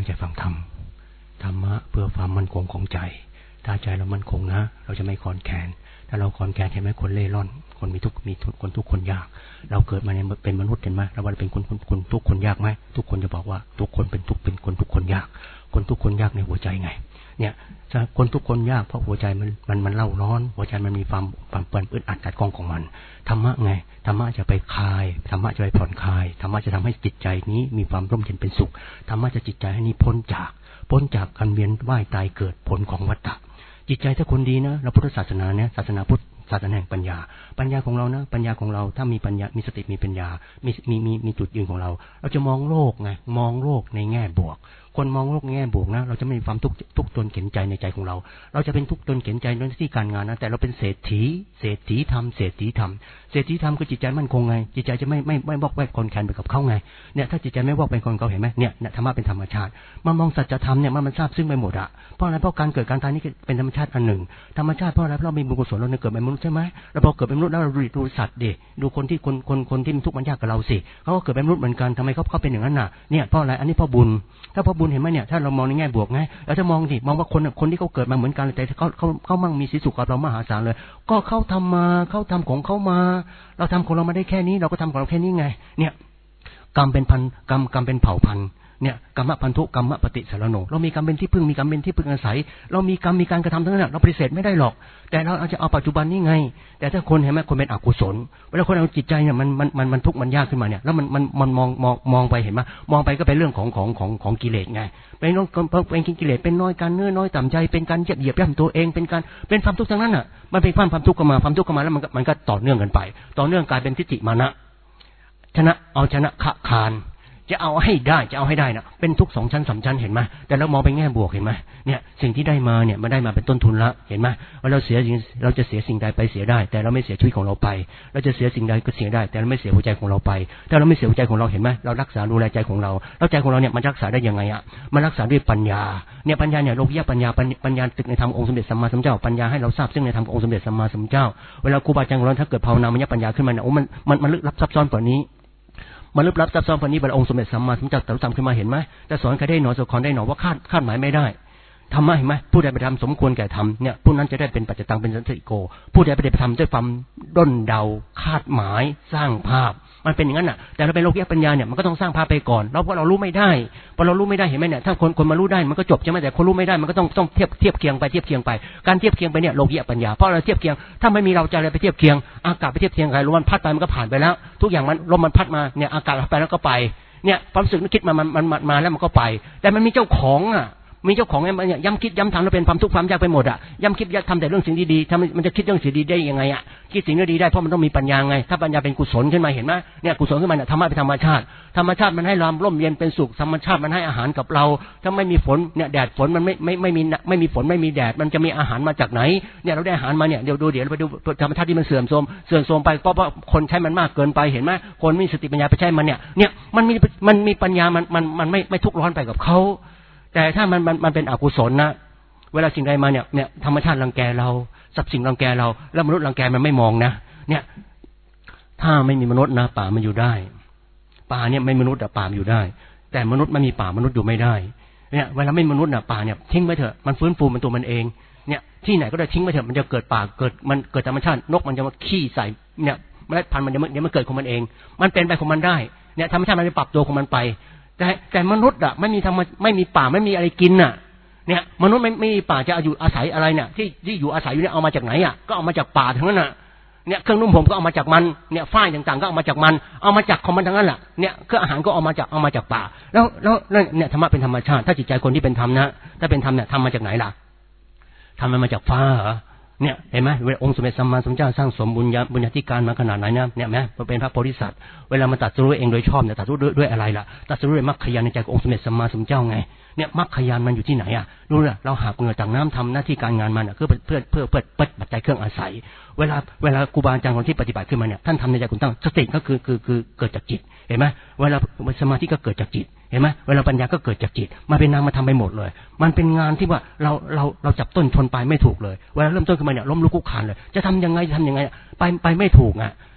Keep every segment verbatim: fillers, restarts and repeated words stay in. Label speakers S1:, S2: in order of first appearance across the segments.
S1: ใจฟังธรรมธรรมะเพื่อความมั่นคงของใจถ้าใจเรามั่นคงนะเราจะไม่คลอนแคลนถ้าเราคลอนแคลนเห็นไหมคนเล่ร่อนคนมีทุกมีคนทุกคนยากเราเกิดมาเนี่ยเป็นมนุษย์เห็นไหมเราว่าเป็นคนคนคนทุกคนยากไหมทุกคนจะบอกว่าทุกคนเป็นทุกเป็นคนทุกคนยากคนทุกคนยากในหัวใจไงเนี่ยคนทุกคนยากเพราะหัวใจมันมันมันเล่าร้อนหัวใจมันมีความความเปิดอึดอัดกัดกองของมันธรรมะไงธรรมะจะไปคลายธรรมะจะไปผ่อนคลายธรรมะจะทำให้จิตใจนี้มีความร่มเย็นเป็นสุขธรรมะจะจิตใจให้นี้พ้นจากพ้นจากการเวียนว่ายตายเกิดผลของวัฏฏะจิตใจถ้าคนดีนะเราพุทธศาสนาเนี่ยศาสนาพุทธศาสนาแห่งปัญญาปัญญาของเรานะปัญญาของเราถ้ามีปัญญามีสติมีปัญญามีมีมีมีจุดยืนของเราเราจะมองโลกไงมองโลกในแง่บวกคนมองโลกในแง่บวกนะเราจะไม่มีความทุกข์ทุกข์ตนเข็นใจในใจของเราเราจะเป็นทุกข์ตนเข็นใจในที่การงานนะแต่เราเป็นเศรษฐีเศรษฐีธรรมเศรษฐีธรรมเศรษฐีธรรมคือจิตใจมั่นคงไงจิตใจจะไม่ไม่ไม่วอกแวกคนแคนไปกับเขาไงเนี่ยถ้าจิตใจไม่วอกเป็นคนเขาเห็นไหมเนี่ยธรรมะเป็นธรรมชาติมันมองสัจธรรมเนี่ยมันมันทราบซึ่งไปหมดอะเพราะอะไรเพราะการเกิดการตายนี่เป็นธรรมชาติอันหนึ่งธรรมชาติเพราะอะไรเพราะเรามีบุญกุศลเราเกิดเป็นมนุษย์ใช่ไหมเราพอเกิดเป็นมนุษย์แล้วเราดูสัตว์ดิดูคนที่คนคนคนที่มีทุกข์มันยากกับเราสิเขาก็เกิดเป็นมนุษย์เหมือนกันทำไมเขาเขาเป็นอย่างนั้นน่ะเนี่ยเพราะอะไรอันนี้เพราะบุญถ้าเพราะบุญเห็นไหมเนี่ยถ้าเรามองในแง่บวกไงแล้วถ้ามองสิมองว่าคนคนที่เขาเกิดมาเหมือนกันแต่เขาเขาเขามั่งมีสีสุขกับเรามหาศาลเลยก็เขาทำมาเขาทำของเขามาเราทำของเรามาได้แค่นี้เราก็ทำของเราแค่นี้ไงเนี่ยกรรมเป็นพันกรรมกรรมเป็นเผ่าพันธุ์เนี่ยกรรมพันธุกรรมปฏิสารโนเรามีกรรมเป็นที่พึ่งมีกรรมเป็นที่พึ่งอาศัยเรามีกรรมมีการกระทำทั้งนั้นเราปฏิเสธไม่ได้หรอกแต่เราอาจจะเอาปัจจุบันนี่ไงแต่ถ้าคนเห็นไหมคนเป็นอกุศลเวลาคนเอาจิตใจเนี่ยมันมันมันมันทุกข์มันยากขึ้นมาเนี่ยแล้วมันมันมันมองมองมองไปเห็นไหมมองไปก็เป็นเรื่องของของของของกิเลสไงเป็นน้อยเป็นกิเลสเป็นน้อยการเนื้อน้อยต่ำใจเป็นการเหยียบเหยียบย่ำตัวเองเป็นการเป็นความทุกข์ทั้งนั้นอ่ะมันเป็นความความทุกข์เข้ามาความทุกข์เข้ามาแล้วมันมันก็ต่อเนื่องกันไปต่อเนื่องกลายเป็นทิฏฐิมานะชนะเอาชนะขะคานจะเอาให้ได้จะเอาให้ได้นะเป็นทุกสองชั้นสามชั้นเห็นไหมแต่เรามองไปแง่บวกเห็นไหมเนี่ยสิ่งที่ได้มาเนี่ยมันได้มาเป็นต้นทุนละเห็นไหมว่าเราเสียเราจะเสียสิ่งใดไปเสียได้แต่เราไม่เสียชีวิตของเราไปเราจะเสียสิ่งใดก็เสียได้แต่เราไม่เสียหัวใจของเราไปถ้าเราไม่เสียหัวใจของเราเห็นไหมเรารักษาดูแลใจของเราแล้วใจของเราเนี่ยมันรักษาได้ยังไงอ่ะมันรักษาด้วยปัญญาเนี่ยปัญญาเนี่ยโลกิยะปัญญาปัญญาตึกในธรรมองค์สมเด็จสัมมาสัมพุทธเจ้าปัญญาให้เราทราบซึ่งในธรรมองค์สมเด็จสัมมาสัมพุทธเจ้าเวลาครูบาอาจารย์ของเราถ้าเกิดภาวนามัญญปัญญาขึ้นมาเนี่ยโอ้มันมันมันลึกลับซับซ้อนกว่านี้มันลึกลับซับซ้อนกว่านี้บรรองค์สมเด็จสัมมาสัมพุทธเจ้าตรัสทำขึ้นมาเห็นไหมแต่สอนใครได้หนอสอนได้หนอว่าคาดคาดหมายไม่ได้ธรรมะเห็นไหมผู้ใดไปทำสมควรแก่ทำเนี่ยผู้นั้นจะได้เป็นปัจจตังเป็นสันติโกผู้ใดไปทำด้วยความด้นเดาคาดหมายสร้างภาพมันเป็นอย่างนั้นน่ะแต่เราเป็นโลกิยะปัญญาเนี่ยมันก็ต้องสร้างภาพไปก่อนแล้วเพราะเรารู้ไม่ได้พอเรารู้ไม่ได้เห็นไหมเนี่ยถ้าคนคนมารู้ได้มันก็จบใช่ไหมแต่คนรู้ไม่ได้มันก็ต้องต้องเทียบเทียบเคียงไปเทียบเคียงไปการเทียบเคียงไปเนี่ยโลกิยะปัญญาเพราะเราเทียบเคียงถ้าไม่มีเราจะอะไรไปเทียบเคียงอากาศไปเทียบเคียงใครลมมันพัดไปมันก็ผ่านไปแล้วทุกอย่างมันลมมันพัดมาเนี่ยอากาศไปแล้วก็ไปเนี่ยความรู้สึกนึกคิดมามันมันมาแล้วมันก็ไปแต่มันมีเจ้าของอ่ะมีเจ้าของเนี่ยย้ำคิดย้ำทำแล้วเป็นความทุกข์ความยากไปหมดอ่ะย้ำคิดย้ำทำแต่เรื่องสิ่งดีๆทำมันจะคิดเรื่องสิ่งดีได้ยังไงอ่ะคิดสิ่งดีได้เพราะมันต้องมีปัญญาไงถ้าปัญญาเป็นกุศลขึ้นมาเห็นไหมเนี่ยกุศลขึ้นมาเนี่ยธรรมะเป็นธรรมชาติธรรมชาติมันให้ความร่มเย็นเป็นสุขธรรมชาติมันให้อาหารกับเราถ้าไม่มีฝนเนี่ยแดดฝนมันไม่ไม่ไม่มีไม่มีฝนไม่มีแดดมันจะมีอาหารมาจากไหนเนี่ยเราได้อาหารมาเนี่ยเดี๋ยวดูเดี๋ยวเราไปดูธรรมชาติที่มันเสื่อมโทรมเสื่อมโทรมไปเพราะว่าคนใช้มันมากเกินไปเห็นไหมคนมีสติปัญญาไปใช้มันเนี่ยเนี่ยมันมีมันมีปัญญามันมันมันไม่ไม่ทุกข์ร้อนไปกับเขาแต่ถ้ามันมันมันเป็นอกุศลนะเวลาสิ่งใดมาเนี่ยเนี่ยธรรมชาติรังแกเราทรัพย์สิ่งรังแกเราแล้วมนุษย์รังแกมันไม่มองนะเนี่ยถ้าไม่มีมนุษย์นะป่ามันอยู่ได้ป่าเนี่ยไม่มนุษย์แต่ป่ามันอยู่ได้แต่มนุษย์ไม่มีป่ามนุษย์อยู่ไม่ได้เนี่ยเวลาไม่มนุษย์น่ะป่าเนี่ยทิ้งไว้เถอะมันฟื้นฟูมันตัวมันเองเนี่ยที่ไหนก็ได้ทิ้งไว้เถอะมันจะเกิดป่าเกิดมันเกิดธรรมชาตินกมันจะมาขี้ใส่เนี่ยเมล็ดพันธุ์มันจะเดี๋ยวมันเกิดของมันเองมันเป็นไปของมันได้เนี่ยธรรมชาติมันจะปรับตัวของมันไปแต่แต่มนุษย์อ่ะไม่มีธรรมไม่มีป่าไม่มีอะไรกินน่ะเนี่ยมนุษย์ไม่ไม่มีป่าจะอยู่อาศัยอะไรเนี่ยที่ที่อยู่อาศัยอยู่เนี่ยเอามาจากไหนอ่ะก็เอามาจากป่าทั้งนั้นน่ะเนี่ยเครื่องนุ่มผมก็เอามาจากมันเนี่ยฝ้ายต่างๆก็เอามาจากมันเอามาจากของมันทั้งนั้นแหละเนี่ยเครื่องอาหารก็เอามาจากเอามาจากป่าแล้วแล้วเนี่ยธรรมะเป็นธรรมชาติถ้าจิตใจคนที่เป็นธรรมนะถ้าเป็นธรรมเนี่ยทำมาจากไหนล่ะทำมันมาจากฟ้าเหรอเนี่ยเห็นไหมเวลาองค์สมเด็จสัมมาสัมพุทธเจ้าสร้างสมบุญญาบุญญาธิการมาขนาดไหนนะเนี่ยแม้เป็นพระโพธิสัตว์เวลามาตรัสรู้เองโดยชอบเนี่ยตรัสรู้ด้วยอะไรล่ะตรัสรู้ด้วยมรรคญาณในใจขององค์สมเด็จสัมมาสัมพุทธเจ้าไงเนี่ยมรรคญาณมันอยู่ที่ไหนอ่ะรู้ล่ะเราหาเหงื่อจากน้ำทำหน้าที่การงานมันอ่ะเพื่อเพื่อเพื่อเพื่อเปิดปัจจัยเครื่องอาศัยเวลาเวลาครูบาอาจารย์คนที่ปฏิบัติขึ้นมาเนี่ยท่านทำในใจคุณตั้งสติก็คือคือคือเกิดจากจิตเห็นไหมเวลาสมาธิก็เกิดจากจิตเห็นไหมเวลาปัญญาก็เกิดจากจิตมาเป็นนามมาทำไปหมดเลยมันเป็นงานที่ว่าเราเราเราจับต้นชนปลายไม่ถูกเลยเวลาเริ่มต้นขึ้นมาเนี่ยล้มลุกคลุกคลานเลยจะทำยังไงจะทำยังไงไปไปไม่ถูกอ่ะ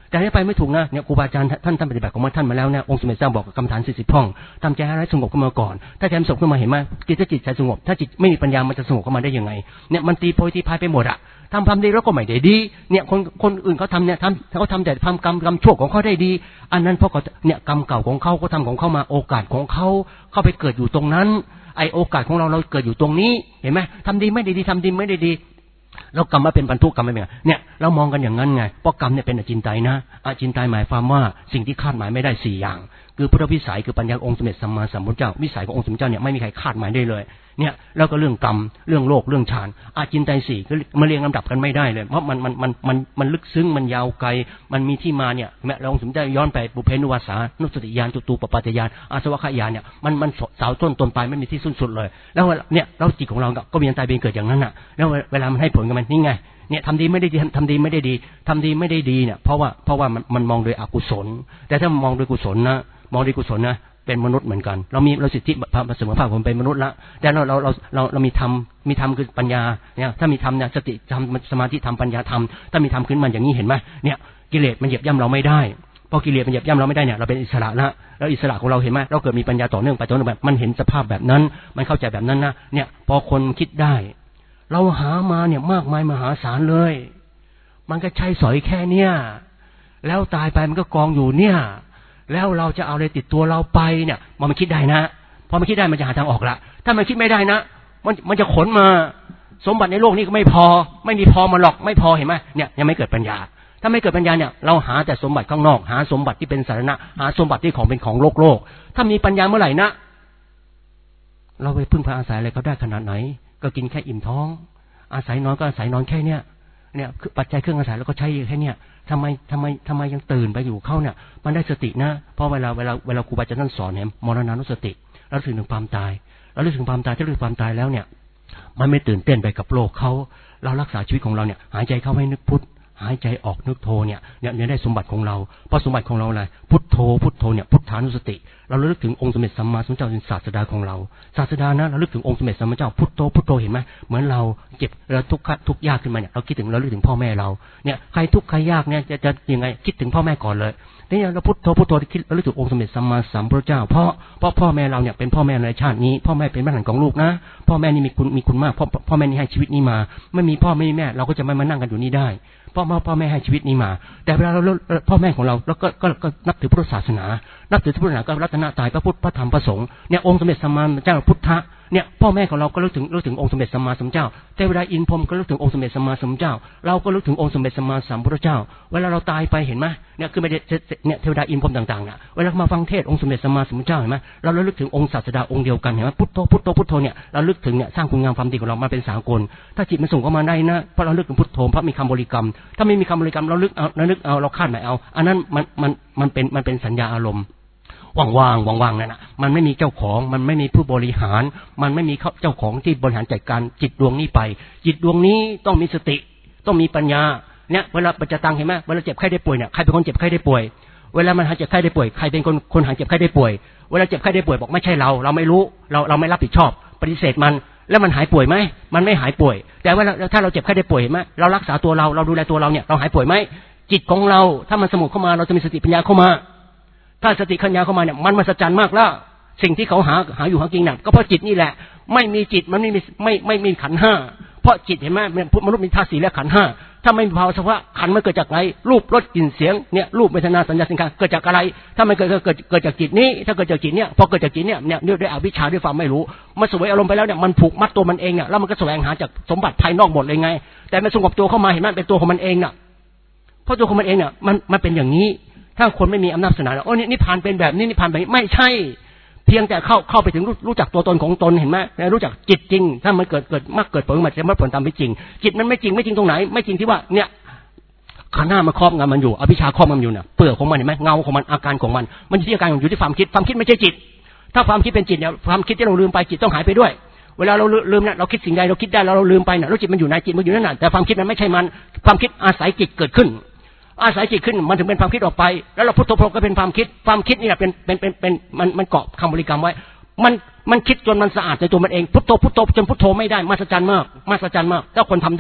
S1: แต่ให้ไปไม่ถูกนะเนี่ยครูบาอาจารย์ท่านท่านปฏิบัติของท่านมาแล้วเนี่ยองค์สมเด็จเจ้าบอกกับกรรมฐานสี่สิบห้องทำใจให้สงบขึ้นมาก่อนถ้าใจสงบขึ้นมาเห็นไหมจิตถ้าจิตใจสงบถ้าจิตไม่มีปัญญามันจะสงบขึ้นมาได้ยังไงเนี่ยมันตีโพยตีพายไปหมดอะทำความดีแล้วก็ไม่ได้ดีเนี่ยคนคนอื่นเขาทำเนี่ยทำเขาทำแต่ทำกรรมกรรมชั่วของเขาได้ดีอันนั้นเพราะเขาเนี่ยกรรมเก่าของเขาก็ทำของเขามาโอกาสของเขาเข้าไปเกิดอยู่ตรงนั้นไอโอกาสของเราเราเกิดอยู่ตรงนี้เห็นไหมทำดีไม่ได้ดีทำดีไม่ได้ดีแล้วกรรมมาเป็นบรรทุกกรรมไม่เป็นเนี่ยเรามองกันอย่างนั้นไงเพราะกรรมเนี่ยเป็นอจินไตยนะอจินไตยหมายความว่าสิ่งที่คาดหมายไม่ได้สี่อย่างคือพุทธวิสัยคือปัญญาองค์สมเด็จสัมมาสัมพุทธเจ้าวิสัยขององค์สมเด็จเจ้าเนี่ยไม่มีใครคาดหมายได้เลยเนี่ยแล้วก็เรื่องกรรมเรื่องโลกเรื่องฌานอจินไตยสี่ก็มาเรียงลำดับกันไม่ได้เลยเพราะมันมันมันมันมันลึกซึ้งมันยาวไกลมันมีที่มาเนี่ยแม้องค์สมเด็จย้อนไปบุพเพนุวาสานุสติญาณจตุปปัฏฐญาณอาสวัคญาณเนี่ยมันมันสาวต้นตนปลายไม่มีที่สิ้นสุดเลยแล้วเนี่ยเราจิตของเราก็เวียนตายเวียนเกิดอย่างนั้นน่ะแล้วเวลามันให้ผลกับมันนี่ไงเนี่ยทำดีไม่ได้ดีทำดีไม่ได้ดีทำดีไม่ได้ดีเนี่ยเพราะว่าเพราะว่ามันมันมองโดยอกุศลแต่ถ้ามองโดยกุศลนะมองโดยกุศลนะเป็นมนุษย์เหมือนกันเรามีเราสิทธิเสมอภาคผมเป็นมนุษย์ละแต่เราเราเราเราเรามีธรรมมีธรรมคือปัญญาเนี่ยถ้ามีธรรมเนี่ยสติธรรมสมาธิธรรมปัญญาธรรมถ้ามีธรรมขึ้นมันอย่างนี้เห็นไหมเนี่ยกิเลสมันเหยียบย่ำเราไม่ได้พอกิเลสมันเหยียบย่ำเราไม่ได้เนี่ยเราเป็นอิสระละแล้วอิสระของเราเห็นไหมเราเกิดมีปัญญาต่อเนื่องไปต่อเนื่องแบบมันเห็นสภาพแบบนั้นมันเข้าใจแบบนั้นนะเนี่ยพอคนคิดได้เราหามาเนี่ยมากมายมหาศาลเลยมันก็ใช้สอยแค่เนี้ยแล้วตายไปมันก็กองอยู่เนี่ยแล้วเราจะเอาอะไรติดตัวเราไปเนี่ยมันมันคิดได้นะพอมันคิดได้มันจะหาทางออกละถ้ามันคิดไม่ได้นะมันมันจะขนมาสมบัติในโลกนี้ก็ไม่พอไม่มีพอมาหรอกไม่พอเห็นไหมเนี่ยยังไม่เกิดปัญญาถ้าไม่เกิดปัญญาเนี่ยเราหาแต่สมบัติข้างนอกหาสมบัติที่เป็นสาระหาสมบัติที่ของเป็นของโลกโลกถ้ามีปัญญาเมื่อไหร่นะเราไปพึ่งพาอาศัยอะไรเขาได้ขนาดไหนก็กินแค่อิ่มท้องอาศัยนอนก็อาศัยนอนแค่เนี้ยเนี่ยคือปัจจัยเครื่องอาศัยแล้วก็ใช้แค่เนี้ยทำไมทำไมทำไมยังตื่นไปอยู่เข้าเนี่ยมันได้สตินะเพราะเวลาเวลาเวลาครูบาอาจารย์ท่านสอนเนี่ยมรณานุสติเราถึงถึงความตายเราถึงความตายถ้าถึงความตายแล้วเนี่ยมันไม่ตื่นเต้นไปกับโลกเขาเรารักษาชีวิตของเราเนี่ยหายใจเข้าให้นึกพุทธหายใจออกนึกโทเนี่ยเนี่ยเนี่ยได้สมบัติของเราเพราะสมบัติของเราอะไรพุทโธพุทโธเนี่ยพุทธานุสติเราระลึกถึงองค์สมเด็จสัมมาสัมพุทธเจ้าเป็นศาสดาของเราศาสดานะเราระลึกถึงองค์สมเด็จสัมมาสัมพุทธเจ้าพุทโธพุทโธเห็นไหมเหมือนเราเจ็บเราทุกข์ทุกข์ยากขึ้นมาเนี่ยเราคิดถึงเราระลึกถึงพ่อแม่เราเนี่ยใครทุกข์ใครยากเนี่ยจะจะยังไงคิดถึงพ่อแม่ก่อนเลยนี่เราพุทโธพุทโธคิดเราลึกถึงองค์สมเด็จสัมมาสัมพุทธเจ้าเพราะเพราะพ่อแม่เราเนี่ยเป็นพ่อแม่ในชาตินี้พ่อแม่เป็นบ้านหลังของลูกนะพ่อแม่นี่มีคุณมีคุณมากพ่อพ่อแม่นี่ให้ชีวิตนี้มาไม่มีพ่อไม่มีแม่เราก็จะไม่มานั่งกันอยู่นี่ได้พ่อแม่พ่อแม่ให้ชีวิตนี้มาแต่เวลาเราพ่อแม่ของเราแล้วก็ก็ก็นับถือพุทธศาสนานับถือพุทธศาสนาก็รัตนตรัยพระพุทธพระธรรมพระสงฆ์เนี่ยองค์สมเด็จสัมมาสัมพุทธเจ้าพุทธะเนี่ยพ่อแม่ของเราก็รู้ถึงรู้ถึงองค์สมเด็จสัมมาสัมพุทธเจ้าแต่เวลาอินพรหมก็รู้ถึงองค์สมเด็จสัมมาสัมพุทธเจ้าเราก็รู้ถึงองค์สมเด็จสัมมาสัมพุทธเจ้าเวลาเราตายไปเห็นไหมเนี่ยคือไม่ได้เนี่ยเทวดาอินพรหมต่างๆเนี่ยเวลามาฟังเทศองค์สมเด็จสัมมาสัมพุทธเจ้าเห็นไหมเราระลึกถึงองค์ศาสดาองค์เดียวกันเห็นไหมพุทโธพุทโธพุทโธเนี่ยเราลึกถึงเนี่ยสร้างคุณงามความดีของเรามาเป็นสากลถ้าจิตมันส่งเข้ามาได้นะเพราะเราลึกถึงพุทโธเพราะมีคำบริกรรมถ้าไม่มีคำบริกรรมเราลึกเอาเราลึกเอาเราคาดหมายเอาอันนั้นมันมันมันเป็นมันเป็นสัญญาอารมณ์ว่างๆว่างๆนั่นน่ะมันไม่มีเจ้าของมันไม่มีผู้บริหารมันไม่มีเจ้าของที่บริหารจัดการจิตดวงนี้ไปจิตดวงนี้ต้องมีสติต้องมีปัญญาเนี่ยเวลาปัจจตังเห็นไหมเวลาเจ็บไข้ได้ป่วยเนี่ยใครเป็นคนเจ็บไข้ได้ป่วยเวลามันหายเจ็บไข้ได้ป่วยใครเป็นคนคนหายเจ็บไข้ได้ป่วยเวลาเจ็บไข้ได้ป่วยบอกไม่ใช่เราเราไม่รู้เราเราไม่รับผิดชอบปฏิเสธมันแล้วมันหายป่วยไหมมันไม่หายป่วยแต่ว่าถ้าเราเจ็บไข้ได้ป่วยเห็นไหมเรารักษาตัวเราเราดูแลตัวเราเนี่ยเราหายป่วยไหมจิตของเราถ้ามันสงบเข้ามาเราจะมีสติปัญญาเข้ามาถ้าสติปัญญาเข้ามาเนี่ยมันมหัศจรรย์มากแล้วสิ่งที่เขาหาหาอยู่หากินน่ะก็เพราะจิตนี่แหละไม่มีจิตมันไม่มีไม่ไม่มีขันธ์ห้าเพราะจิตเห็นไหมมนุษย์มีธาตุสี่และขันธ์ห้าถ้าไม่มีภาวะสภาวะขันธ์มันเกิดจากอะไรรูปรสกลิ่นเสียงเนี่ยรูปเวทนาสัญญาสังขารเกิดจากอะไรถ้ามันเกิดเกิดเกิดจากจิตนี้ถ้าเกิดจากจิตเนี่ยพอเกิดจากจิตเนี่ยเนี่ยด้วยอวิชชาด้วยความไม่รู้มันสวยอารมณ์ไปแล้วเนี่ยมันผูกมัดตัวมันเองเนี่ยแล้วมันก็แสวงหาจากสมบัติภายนอกหมดเลยไงแต่มันสงบตัวเข้ามาเห็นไหมเป็นตัวของมันเองน่ะเพราะตัวของมันเองเนี่ยมันมันเป็นอย่างนี้ถ้าคนไม่มีอำนาจศาสนาโอ้นี่นิพพานเป็นแบบนี้นิพพานแบบนี้ไม่ใช่เพียงแต่เข้าเข้าไปถึงรู้รู้จักตัวตนของตนเห็นไหมรู้จักจิตจริงถ้ามันเกิดเกิดมากเกิดผลมันจะมาผลตามไม่จริงจิตมันไม่จริงไม่จริงตรงไหนไม่จริงที่ว่าเนี่ยขันธ์ห้ามันครอบงำมันอยู่อวิชชาครอบงำอยู่เนี่ยเปลือกของมันเห็นไหมเงาของมันอาการของมันมันอยู่ที่อาการอยู่ที่ความคิดความคิดไม่ใช่จิตถ้าความคิดเป็นจิตเนี่ยความคิดที่เราลืมไปจิตต้องหายไปด้วยเวลาเราลืมเนี่ยเราคิดสิ่งใดเราคิดได้แล้วเราลืมไปเนี่ยแล้วจิตมันอยู่ในจิตมันอยู่นั่นน่ะแต่ความคิดมันไม่ใช่มันความคิดอาศัยจิตเกิดขึ้นอาศัยจิตขึ้นมันถึงเป็นความคิดออกไปแล้วเราพุทโธก็เป็นความคิดความคิดนี่แหละเป็นเป็นเป็นเป็นมันมันเกาะคำบริกรรมไว้มันมันคิดจนมันสะอาดในตัวมันเองพุทโธพุทโธจนพุทโธไม่ได้มหัศจรรย์มากมหัศจรรย์มากถ้าคนทำได้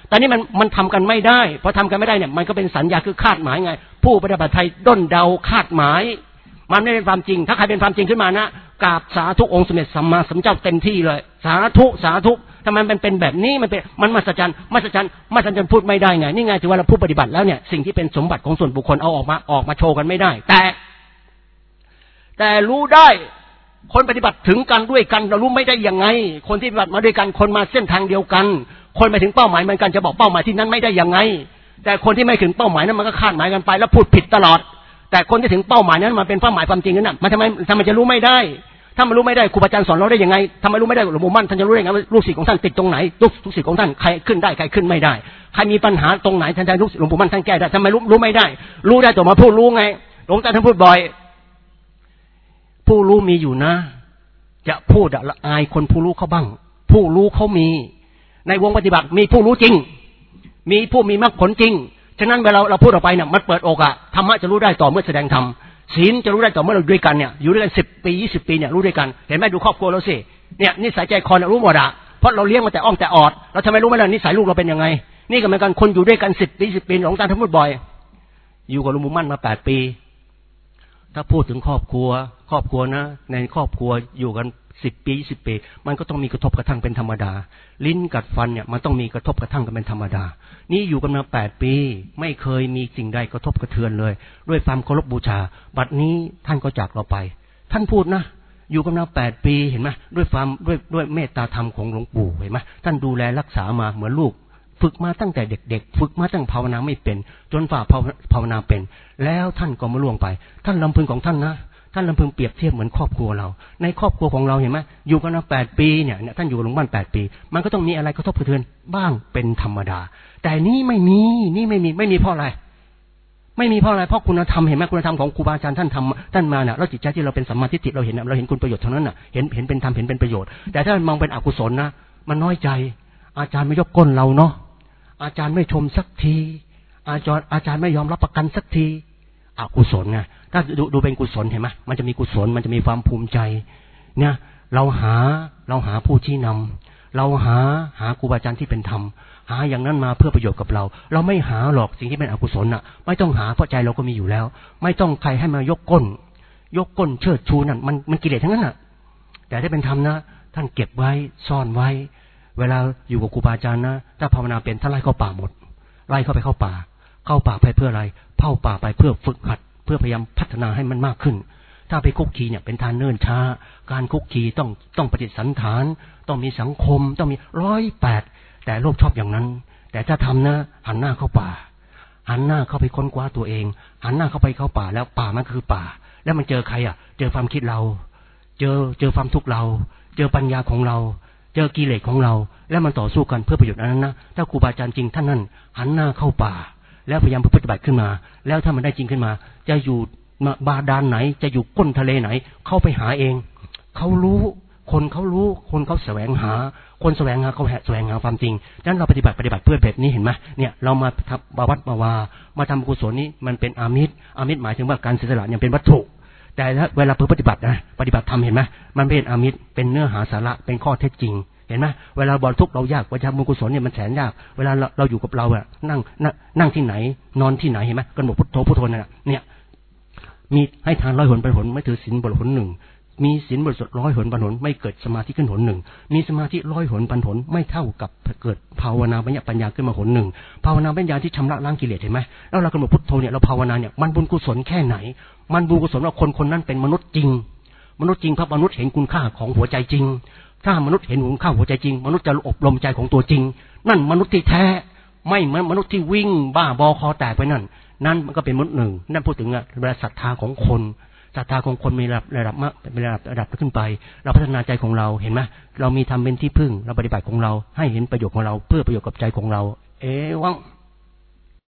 S1: แต่นี่มันมันทำกันไม่ได้พอทำกันไม่ได้เนี่ยมันก็เป็นสัญญาคือคาดหมายไงผู้ปฏิบัติไทยด้นเดาคาดหมายมันไม่เป็นความจริงถ้าใครเป็นความจริงขึ้นมานะกราบสาธุองค์สมเด็จสัมมาสัมพุทธเจ้าเต็มที่เลยสาธุสาธุทำไมมันเป็นแบบนี้มันเป็นมันมหัศจรรย์มหัศจรรย์มหัศจรรย์พูดไม่ได้ไงนี่ไงถือว่าเราผู้ปฏิบัติแล้วเนี่ยสิ่งที่เป็นสมบัติของส่วนบุคคลเอาออกมาออกมาโชว์กันไม่ได้แต่แต่รู้ได้คนปฏิบัติถึงกันด้วยกันเรารู้ไม่ได้ยังไงคนที่ปฏิบัติมาด้วยกันคนมาเส้นทางเดียวกันคนไปถึงเป้าหมายเหมือนกันจะบอกเป้าหมายที่นั้นไม่ได้ยังไงแต่คนที่ไม่ถึงเป้าหมายนั้นมันก็คาดหมายกันไปแล้วพูดผิดตลอดแต่คนที่ถึงเป้าหมายนั้นมันเป็นเป้าหมายความจริงนั้นมันทำไมทำไมจะรู้ไม่ได้ถ้ามันรู้ไม่ได้ครูบาอาจารย์สอนเราได้ยังไงทำไมรู้ไม่ได้หลวงปู่มั่นท่านจะรู้ได้ยังไงลูกศิษย์ของท่านติดตรงไหนลูกศิษย์ของท่านใครขึ้นได้ใครขึ้นไม่ได้ใครมีปัญหาตรงไหนท่านจะลูกหลวงปู่มั่นท่านแก้ได้ทำไมรู้รู้ไม่ได้รู้ได้แต่มาพูดรู้ไงหลวงตาท่านพูดบ่อยผู้รู้มีอยู่นะจะพูดละอายคนผู้รู้เขาบ้างผู้รู้เขามีในวงปฏิบัติมีผู้รู้จริงมีผู้มีมรรคผลจริงฉะนั้นเวลาเราพูดออกไปเนี่ยมันเปิดอกอะธรรมะจะรู้ได้ต่อเมื่อแสดงธรรมศีลจะรู้ได้ต่อเมื่อเราด้วยกันเนี่ยอยู่ด้วยกันสิบปียี่สิบปีเนี่ยรู้ด้วยกันเห็นไหมดูครอบครัวเราสิเนี่ยนิสัยใจคอเนี่ยรู้หมดอะเพราะเราเลี้ยงมาแต่อ้อมแต่ออดเราทำไมรู้ไม่ล่ะนิสัยลูกเราเป็นยังไงนี่ก็เหมือนกันคนอยู่ด้วยกันสิบปีสิบปีหลวงตาท่านพูดบ่อยอยู่กับหลวงปู่มั่นมาแปดปีถ้าพูดถึงครอบครัวครอบครัวนะในครอบครัวอยู่กันสิบปีสิบปีมันก็ต้องมีกระทบกระทั่งเป็นธรรมดาลิ้นกัดฟันเนี่ยมันต้องมีกระทบกระทั่งกันเป็นธรรมดานี่อยู่กันมาแปดปีไม่เคยมีสิ่งใดกระทบกระเทือนเลยด้วยความเคารพบูชาบัดนี้ท่านก็จากเราไปท่านพูดนะอยู่กันมาแปดปีเห็นไหมด้วยความด้วยด้วยเมตตาธรรมของหลวงปู่เห็นไหมท่านดูแลรักษามาเหมือนลูกฝึกมาตั้งแต่เด็กๆฝึกมาตั้งภาวนาไม่เป็นจนฝ่าภาวนาเป็นแล้วท่านก็มาล่วงไปท่านลำพึงของท่านนะท่านลำพึงเปรียบเทียบเหมือนครอบครัวเราในครอบครัวของเราเห็นไหมอยู่กันมาแปดปีเนี่ยท่านอยู่กับหลวงพ่อแปดปีมันก็ต้องมีอะไรกระทบกระเทือนบ้างเป็นธรรมดาแต่นี่ไม่มีนี่ไม่มีไม่มีเพราะอะไรไม่มีเพราะอะไรเพราะคุณธรรมเห็นไหมคุณธรรมของครูบาอาจารย์ท่านทำท่านมาเนี่ยแล้วจิตใจที่เราเป็นสัมมาทิฏฐิเราเห็นเราเห็นคุณประโยชน์เท่านั้นน่ะเห็นเห็นเป็นธรรมเห็นเป็นประโยชน์แต่ถ้ามองเป็นอกุศลนะมันน้อยใจอาจารย์ไม่ยกก้นเราเนาะอาจารย์ไม่ชมสักทีอาจารย์อาจารย์ไม่ยอมรับประกันสักทีอกุศลไงถ้าดูดูเป็นกุศลเห็นไหมมันจะมีกุศลมันจะมีความภูมิใจเนี่ยเราหาเราหาผู้ชี้นำเราหาหาครูบาอาจารย์ที่เป็นธรรมหาอย่างนั้นมาเพื่อประโยชน์กับเราเราไม่หาหรอกสิ่งที่เป็นอกุศลน่ะไม่ต้องหาเพราะใจเราก็มีอยู่แล้วไม่ต้องใครให้มายกก้นยกก้นเชิดชูนั่นมันมันกิเลสทั้งนั้นน่ะแต่ถ้าเป็นธรรมนะท่านเก็บไว้ซ่อนไว้เวลาอยู่กับครูบาอาจารย์นะถ้าภาวนาเป็นท่านไล่เข้าป่าหมดไล่เข้าไปเข้าป่าเข้าป่าไปเพื่ออะไรเข้าป่าไปเพื่อฝึกหัดเพื่อพยายามพัฒนาให้มันมากขึ้นถ้าไปคุกคีเนี่ยเป็นทานเนิ่นช้าการคุกคีต้องต้องปฏิสันฐานต้องมีสังคมต้องมีร้อยแปดแต่โลกชอบอย่างนั้นแต่ถ้าทำนะหันหน้าเข้าป่าหันหน้าเข้าไปค้นคว้าตัวเองหันหน้าเข้าไปเข้าป่าแล้วป่ามันคือป่าแล้วมันเจอใครอ่ะเจอความคิดเราเจอเจอความทุกข์เราเจอปัญญาของเราเจอกิเลสของเราแล้วมันต่อสู้กันเพื่อประโยชน์นั้นนะถ้าครูบาอาจารย์จริงท่านนั้นหันหน้าเข้าป่าแล้วพยายามปฏิบัติขึ้นมาแล้วถ้ามันได้จริงขึ้นมาจะอยู่บาดาลไหนจะอยู่ก้นทะเลไหนเข้าไปหาเองเขารู้คนเขารู้คนเขาแสวงหาคนแสวงหาเขาแสวงหาความจริงดังนั้นเราปฏิบัติปฏิบัติเพื่อแบบนี้เห็นไหมเนี่ยเรามาทำบาวัดมาวามาทำกุศลนี้มันเป็นอามิตรอามิตรหมายถึงว่าการเสียสละยังเป็นวัตถุแต่ถ้าเวลาปฏิบัตินะปฏิบัติธรรมเห็นไหมมันเป็นอามิตรเป็นเนื้อหาสาระเป็นข้อเท็จจริงเห็นไหมเวลาบรรทุกเรายากเวลาบุญกุศลเนี่ยมันแสนยากเวลาเราเราอยู่กับเราอะนั่งนั่งที่ไหนนอนที่ไหนเห็นไหมกันบอกพุทโธพุทโธนั่นแหละเนี่ยมีให้ทานร้อยหนพันหนไม่ถือศีลบริหนหนึ่งมีศีลบริสุทธิ์ร้อยหนพันหนไม่เกิดสมาธิขึ้นหนหนึ่งมีสมาธิร้อยหนพันหนไม่เท่ากับเกิดภาวนาปัญญาปัญญาขึ้นมาหนหนึ่งภาวนาปัญญาที่ชำระล้างกิเลสเห็นไหมแล้วเรากำหนดพุทโธเนี่ยเราภาวนาเนี่ยมันบุญกุศลแค่ไหนมันบุญกุศลว่าคนคนนั้นเป็นมนุษย์จริงมนุษย์จริงเพราะมนุษย์เห็นคุณค่าของหัวใจจริงถ้ามนุษย์เห็นคุณค่าหัวใจจริงมนุษย์จะอบรมใจของตัวจริงนั่นมนุษย์ที่แท้ไม่เหมือนมนุษย์ที่วิ่งบ้าบอคอแตกไปนั่นนั่นมันก็เป็นมนุษย์หนึ่งนั่นพูดถึงเวลาศรัทธาของคนศรัทธาของคนมีระดับระดับมากเป็นระดับระดับขึ้นไปเราพัฒนาใจของเราเห็นไหมเรามีทำเป็นที่พึ่งเราปฏิบัติของเราให้เห็นประโยชน์ของเราเพื่อประโยชน์กับใจของเราเอวัง